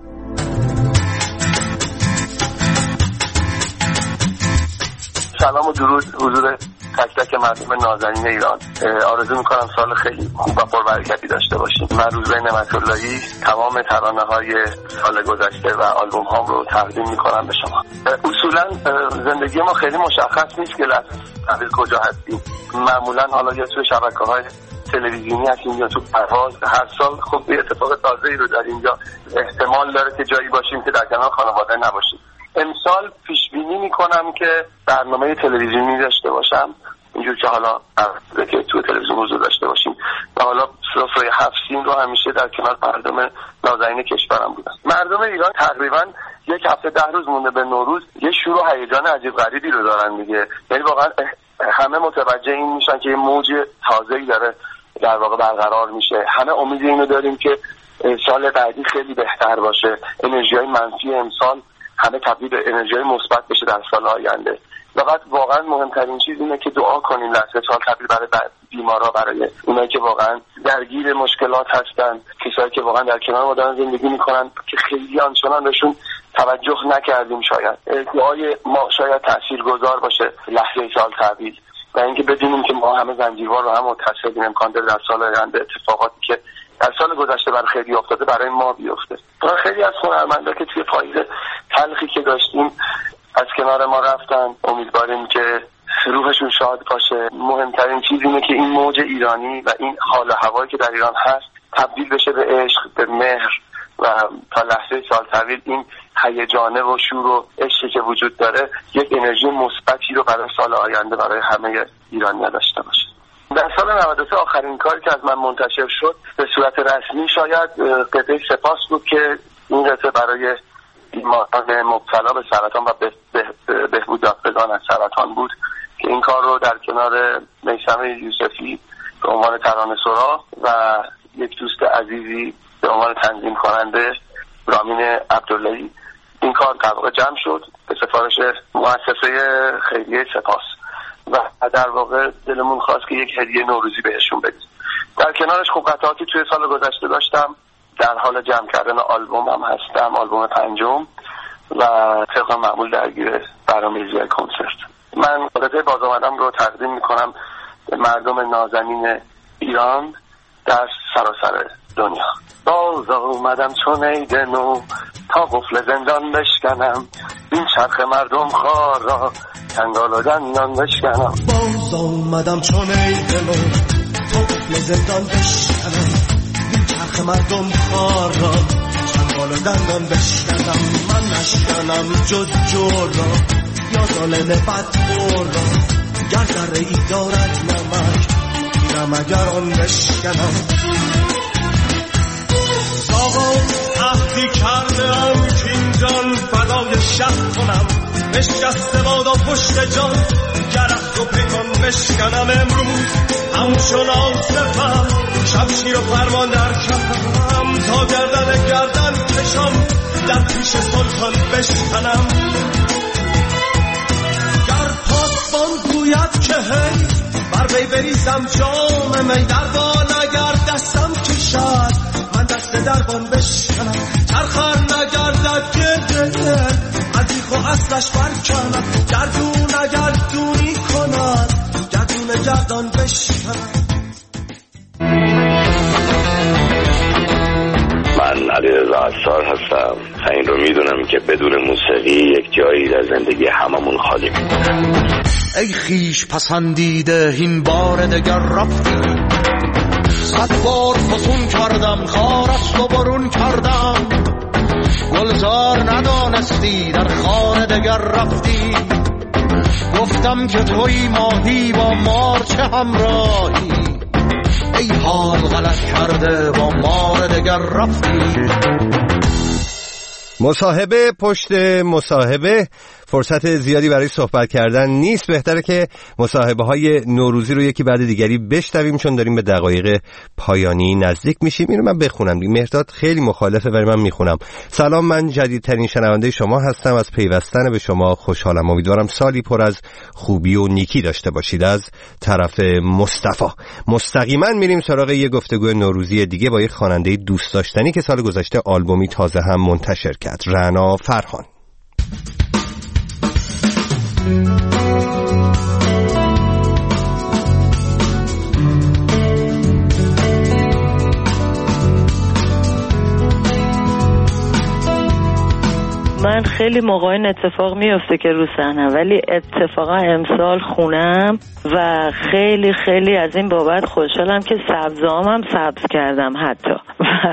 سلام و درود حضور تک تک مردم نازنین ایران. آرزو میکنم سال خیلی خوب و پربرکتی داشته باشیم. من روزبه نعمت اللهی تمام ترانه‌های سال گذشته و آلبوم هام رو تقدیم میکنم به شما. اصولا زندگی ما خیلی مشخص نیست که از کجا هستیم. معمولا حالا یا توی شبکه‌های تلویزیونی هستیم یا تو پرواز. هر سال خب یه اتفاق تازه‌ای رو داریم یا احتمال داره که جایی باشیم که در کنار خانواده نباشیم. امسال پیش بینی میکنم که برنامه تلویزیونی داشته باشم اینجور که حالا که تو تلویزیون حضور داشته باشیم و حالا سفره 7 سین رو همیشه در کنار مردم نازنین کشورم بودن. مردم ایران تقریبا یک هفته 10 روز مونده به نوروز یه شور و هیجان عجیب غریبی رو دارن دیگه. یعنی واقعا همه متوجه این میشن که یه موج تازه‌ای داره در واقع برقرار میشه. همه امید اینو داریم که سال بعدی خیلی بهتر باشه، انرژی‌های منفی امسال همه تبدیل به انرژی‌های مثبت بشه در سال آینده. و بعد واقعا مهمترین چیز اینه که دعا کنیم لحظه سال تبدیل برای بیمارا، برای اونایی که واقعا درگیر مشکلات هستن، کسایی که واقعا در کنار ما دارن زندگی میکنن که خیلی آنچنان بهشون توجه نکردیم. شاید دعای ما شاید تاثیرگذار باشه لحظه سال تبدیل و اینکه بدونیم که ما همه زنجیروار رو هم متصلیم، امکان داره در سال آینده اتفاقاتی که در سال گذشته برای خیلی افتاده برای ما بیفته. خیلی از هنرمندا که توی پاییز تلخی که داشتیم از کنار ما رفتن، امیدواریم که روحشون شاد باشه. مهمترین چیز اینه که این موج ایرانی و این حال و هوایی که در ایران هست تبدیل بشه به عشق، به مهر و تا لحظه سال طویل این هیجانه و شور و عشقی که وجود داره یک انرژی مثبتی رو برای سال آینده برای همه ایرانی‌ها داشته باشه. در سال 93 آخرین کاری که از من منتشر شد به صورت رسمی شاید قطعه سپاس بود که این قطعه برای بیماران مبتلا به سرطان و بهبود یافتگان از سرطان بود که این کار رو در کنار میثم یوسفی به عنوان ترانه‌سرا و یک دوست عزیزی به عنوان تنظیم کننده رامین عبداللهی این کار در واقع جمع شد به سفارش مؤسسه خیریه سپاس و در واقع دلمون خواست که یک هدیه نوروزی بهشون بدیم. در کنارش خب قطعاتی توی سال گذشته داشتم، در حال جمع کردن آلبوم هم هستم، آلبوم 5 و طبق معمول درگیر برنامه‌ریزی کنسرت. من قطعه باز آمدم رو تقدیم میکنم به مردم نازنین ایران در سراسر دنیا. باز آمدم چون عید نو تا قفل زندان بشکنم، این چرخ مردم خوار را کنگال و دندان بشکنم. باز آمدم چون عید نو تا قفل زندان بشکنم، این چرخ مردم خوار را کنگال و دندان بشکنم. من نشکنم جور را یا ظالم بدخور را، گر ذره ای دارد نمک گیرم اگر آن بشکنم. آقا عهدی کردم که این جان فدای شهر کنم، بشکسته بادا پشت جان گرفت و پیمان بشکنم. امروز همچون آصفم شمشیر و فرمان در کفم، تا گردن کشم در پیش سلطان بشکنم. گر پاسبان گوید که هی بر وی بریزم جام می، در بان اگر دستم کشد من دست دربان بشکنم. چرخر نگردد گرده از ایخ و اصلش برکنم، گردون اگر دونی کند گردون گردان بشکنم. من علیرضا عصار هستم. این رو میدونم که بدون موسیقی یک جایی در زندگی هممون خالی میمونه. ای خیش پسندیده این بار دگر رفتی، 100 بار فسون کردم خارست و برون کردم، گلزار ندانستی در خانه دگر رفتی. گفتم که توی ماهی با مار چه همراهی، ای حال غلط کرده با مار دگر رفتی. مصاحبه پشت مصاحبه، فرصت زیادی برای صحبت کردن نیست. بهتره که مصاحبه های نوروزی رو یکی بعد دیگری بشنویم چون داریم به دقایق پایانی نزدیک میشیم. اینو من بخونم. مهرداد خیلی مخالفه ولی من میخونم. سلام، من جدیدترین شنونده شما هستم. از پیوستن به شما خوشحالم. امیدوارم سالی پر از خوبی و نیکی داشته باشید. از طرف مصطفی. مستقیما میریم سراغ یه گفتگو نوروزی دیگه با یه خواننده دوست داشتنی که سال گذشته آلبومی تازه هم منتشر کرد، رعنا فرهان. من خیلی موقع این اتفاق میفته که رو صحنه، ولی اتفاقا امسال خونم و خیلی خیلی از این بابت خوشحالم که سبزام هم سبز کردم حتی.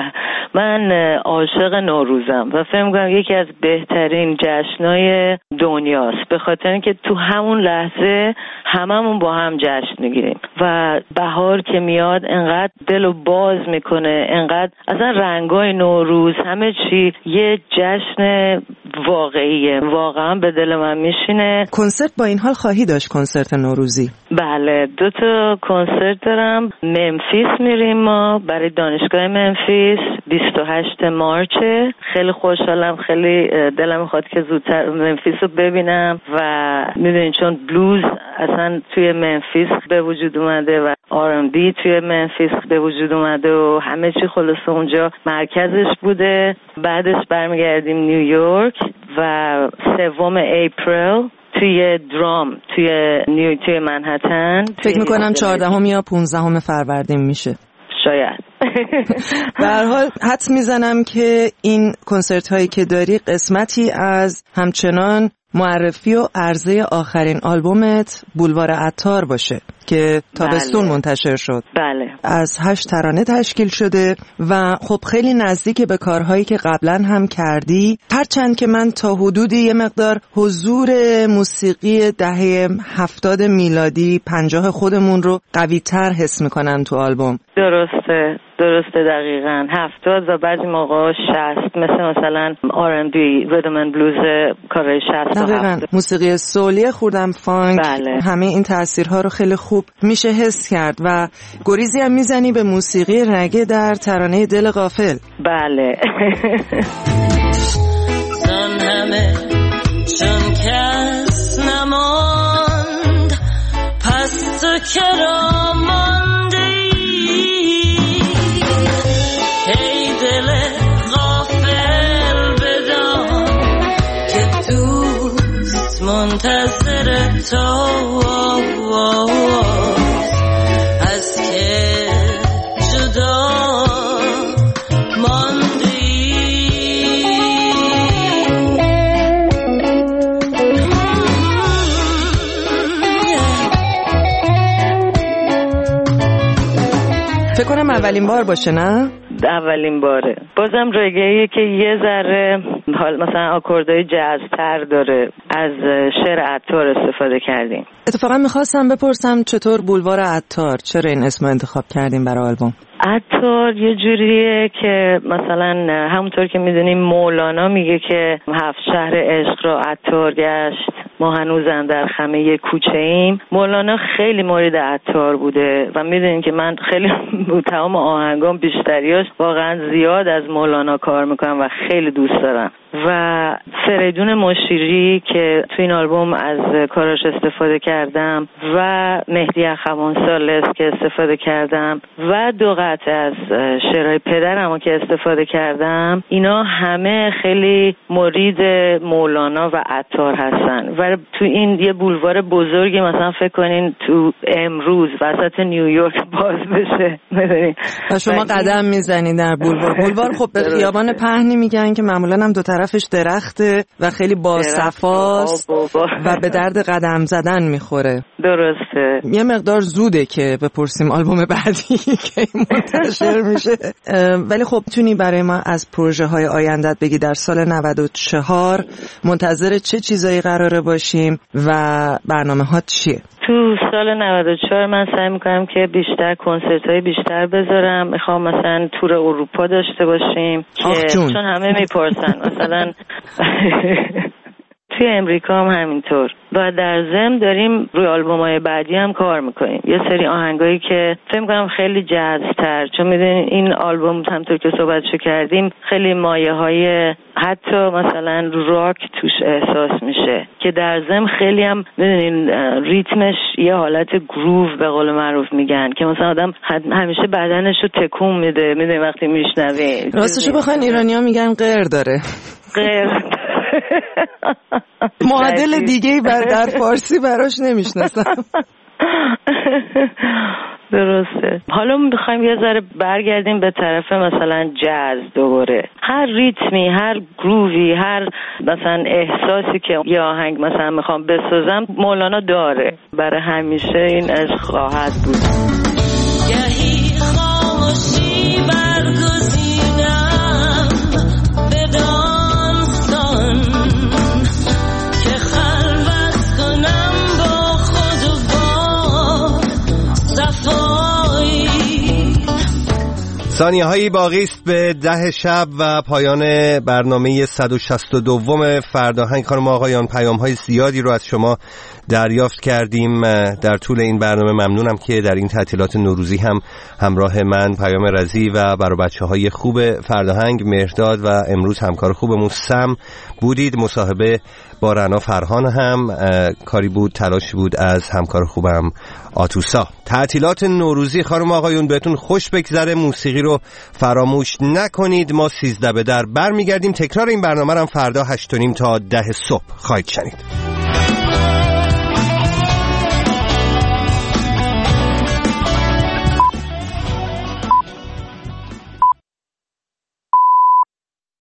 من عاشق نوروزم و فکر می‌کنم یکی از بهترین جشن‌های دنیاست، به خاطر اینکه تو همون لحظه هممون با هم جشن میگیریم و بهار که میاد انقدر دلو باز میکنه، انقدر اصلا رنگای نوروز همه چی یه جشن واقعیه، واقعا به دل من میشینه. کنسرت با این حال خواهی داشت، کنسرت نوروزی؟ بله 2 تا کنسرت دارم. ممفیس میریم ما برای دانشگاه ممفیس 28 مارچه. خیلی خوشحالم، خیلی دلم میخواد که زودتر ممفیس رو ببینم و میدونین چون بلوز اصلا توی ممفیس به وجود اومده و R&B توی ممفیس به وجود اومده و همه چی خلاصه اونجا مرکزش بوده. بعدش برمیگردیم نیویورک و 3 اپریل توی درام توی منهتن. فکر میکنم 14 یا 15 فروردین میشه شاید. به هر حال حدس میزنم که این کنسرت هایی که داری قسمتی از همچنان معرفی و عرضه آخرین آلبومت بولوار عطار باشه که تابستون منتشر شد. بله. از 8 ترانه تشکیل شده و خب خیلی نزدیک به کارهایی که قبلا هم کردی، هرچند که من تا حدودی یه مقدار حضور موسیقی دهه 70 میلادی 50 خودمون رو قوی تر حس میکنم تو آلبوم. درسته دقیقاً 70 و بعضی موقع 60 مثلا R&B ریدم اند بلوز کارهای 60 دقیقاً موسیقی سولی خوردم فانک. بله. همه این تاثیرها رو خیلی خوب میشه حس کرد و گریزی هم میزنی به موسیقی رگه در ترانه دل غافل. بله. زن همه چون کس نماند پس تو کرا ماندی ای دل غافل بدان که دوست منتظر تو از که جدا ماندی. فکر کنم اولین بار باشه نه؟ اولین باره. بازم رگه‌ایه که یه ذره حال مثلا آکوردهای جازتر داره. از شعر عطار استفاده کردیم. اتفاقا میخواستم بپرسم چطور بولوار عطار، چرا این اسم انتخاب کردیم برای آلبوم؟ عطار یه جوریه که مثلا همونطور که میدونیم مولانا میگه که 7 شهر عشق را عطار گشت، ما هنوزم در خمه کوچه ایم. مولانا خیلی مورد عطار بوده و میدونین که من خیلی تمام آهنگام بیشتریاش واقعا زیاد از مولانا کار میکنم و خیلی دوست دارم. و فریدون مشیری که تو این آلبوم از کاراش استفاده کردم و مهدی اخوان سالس که استفاده کردم و 2 قطعه از شعرهای پدرم که استفاده کردم، اینا همه خیلی مرید مولانا و عطار هستن و تو این یه بولوار بزرگی مثلا فکر کنین تو امروز وسط نیویورک باز بشه و شما قدم میزنید در بولوار. خب به خیابان پهنی میگن که معمولا هم 2 طرفش درخته و خیلی باصفاست و به درد قدم زدن میخوره. درسته. یه مقدار زوده که بپرسیم آلبوم بعدی که منتشر میشه، ولی خب تونی برای ما از پروژه های آیندت بگی در سال 94 منتظر چه چیزایی قراره باشیم و برنامه ها چیه؟ تو سال 94 من سعی میکنم که بیشتر کنسرت های بیشتر بذارم. میخوام مثلا تور اروپا داشته باشیم که چون همه میپرسن مثلا توی امریکا هم همینطور و در ضمن داریم روی آلبوم‌های بعدی هم کار میکنیم. یه سری آهنگایی که فکر میکنم خیلی جذاب‌تر، چون میدونین این آلبوم همونطور که صحبتشو کردیم خیلی مایه‌های حتی مثلا راک توش احساس میشه که در ضمن خیلی هم میدونین ریتمش یه حالت گروو به قول معروف میگن که مثلا آدم همیشه بدنشو تکون میده. میدونین وقتی میشنوه راستشو بخواین ایرانی‌ها میگن غیر داره. غیر معادل دیگه‌ای در فارسی براش نمیشناسم. درسته. حالا میخوایم یه ذره برگردیم به طرف مثلا جاز دوباره. هر ریتمی، هر گرووی، هر مثلا احساسی که یه آهنگ مثلا میخوام بسازم مولانا داره. برای همیشه این عشق خواهد بود. گهی خاموشی برگزینم ثانیه‌هایی باقی است به 10 شب و پایان برنامه 162 فرداهنگ. خانم آقایان، پیام‌های زیادی رو از شما دریافت کردیم در طول این برنامه. ممنونم که در این تعطیلات نوروزی هم همراه من، پیام رضی و برای بچه‌های خوب فرداهنگ، مهرداد و امروز همکار خوبمون سم بودید. مصاحبه با رنا فرهان هم کاری بود، تلاشی بود از همکار خوبم آتوسا. تعطیلات نوروزی خانم آقایون بهتون خوش بگذره. موسیقی رو فراموش نکنید. ما 13 به در برمیگردیم. تکرار این برنامه رو فردا 8:30 تا 10 صبح خواهید شنید.